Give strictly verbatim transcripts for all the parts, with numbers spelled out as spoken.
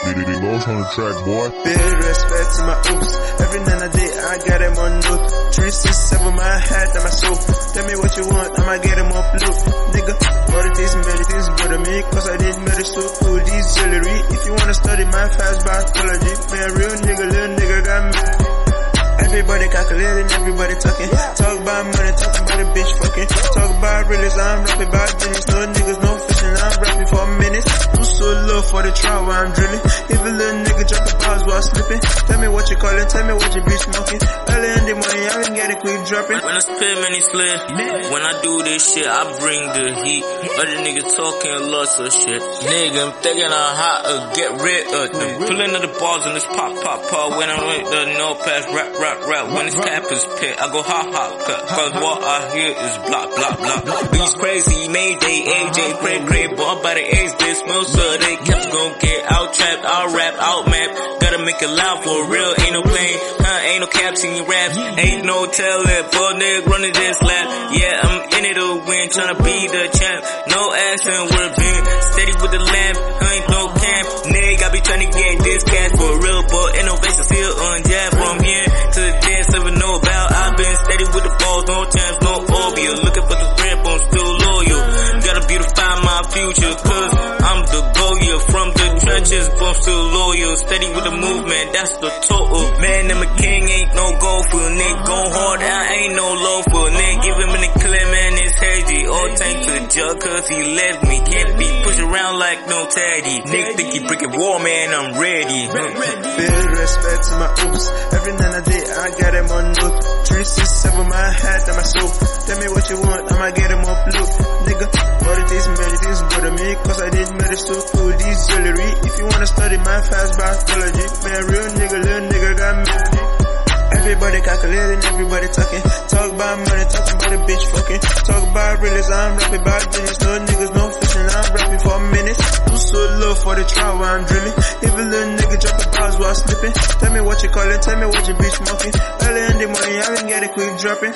Lost on the track, boy. Big respect to my oops. Every night I did, I got him on loop. three six seven, my hat and my soul. Tell me what you want, I'ma get him on blue. Nigga, all of these medicines bother me, cause I did medicine so cool. These jewelry, if you wanna study my fast biology, man, real nigga, little nigga got me. Everybody calculating, everybody talking. Talk about money, talk about a bitch fucking. Talk about realist, I'm rapping about business. No niggas, no fishing, I'm rapping for a minute. I'm so low for the trial while I'm drilling. If a little nigga drop the bars while slipping. Tell me what you calling, tell me what you be smoking. Early in the morning, I can get it quick dropping. When I spit many slip, when I do this shit, I bring the heat. Other niggas talking lots of shit. Nigga, I'm thinking I'm hot, uh, get rid of them. Pulling of the balls in this pop, pop, pop. When I'm with the no pass, rap, rap, rap. When it's cappers pit, I go ha ha cut. Cause what I hear is blah, blah, blah. Beats crazy, Mayday, A J, great, great. Bought by the A's, they smell so they kept gon' get out trapped, out rap, out map. Gotta make it loud for real, ain't no playing. Huh, ain't no caps in your raps, ain't no tellin'. Boy, nigga running this lap. Yeah, I'm in it to win, tryna be the champ. No action with a bin, steady with the lamp, ain't no camp. Nigga, I be tryna get this cash for real, but innovation still on jab from here to the dance, never know about. I've been steady with the balls, no chance, no obvious. Looking for the grip, I'm still loyal. Gotta beautify my future, cause I'm the Goya from the trenches, but I'm still loyal. Steady with the movement, that's the total. Man, I'm a king, ain't no goal for nigga. Go hard, I ain't no low for nigga. Give him in the clip, man, it's heavy. All thanks to the jug, cause he left me. Can't be pushed around like no teddy. Nigga think he brickin' war, man, I'm ready. Big respect to my oops. Every night I did, I got him on loop. three six seven, my hat and my soul. Tell me what you want, I'ma get him on blue. Nigga, all of these medicines bother me, cause I did medicine so cool. These jewelry, if you wanna study my fast biology, man, real nigga, little nigga got me. Everybody calculating, everybody talking. Talk about money, talk about a bitch fucking. Talk about realist, I'm rapping about business. No niggas, no fishing, I'm rapping for a minute. I'm so low for the trial while I'm drilling. If a little nigga drop the bars while slipping. Tell me what you calling, tell me what you be smoking. Early in the morning, I can get it quick dropping.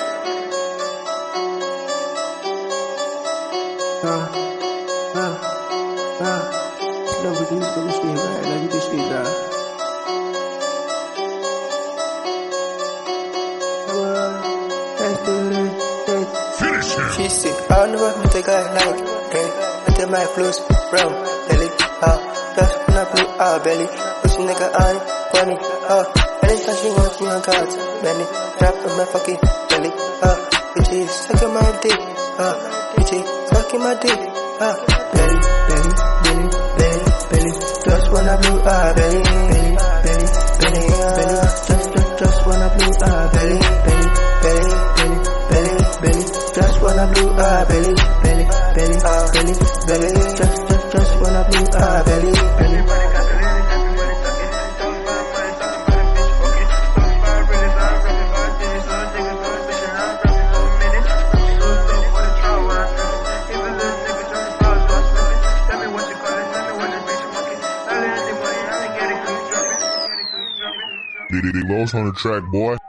Uh, uh, uh. No, we can just go to sleep, right? No, you can sleep, right? She sick, I don't know what the guy like. Drink until my flows round belly. Ah, that's when I blew our belly. Push nigga on funny. Ah, anytime she wants me on cards, belly. Drop on my fucking belly. Ah, bitches sucking my dick. Ah, bitches sucking my dick. Ah, belly, belly, belly, belly, belly. Just when I blew our belly, belly, belly, belly, belly. Just, just, just when I blew our belly, belly, belly, belly, belly, belly. Just when I blew our belly, belly, belly, uh, belly, belly. Just, just, just when I blew our belly, belly. Lost on the track, boy.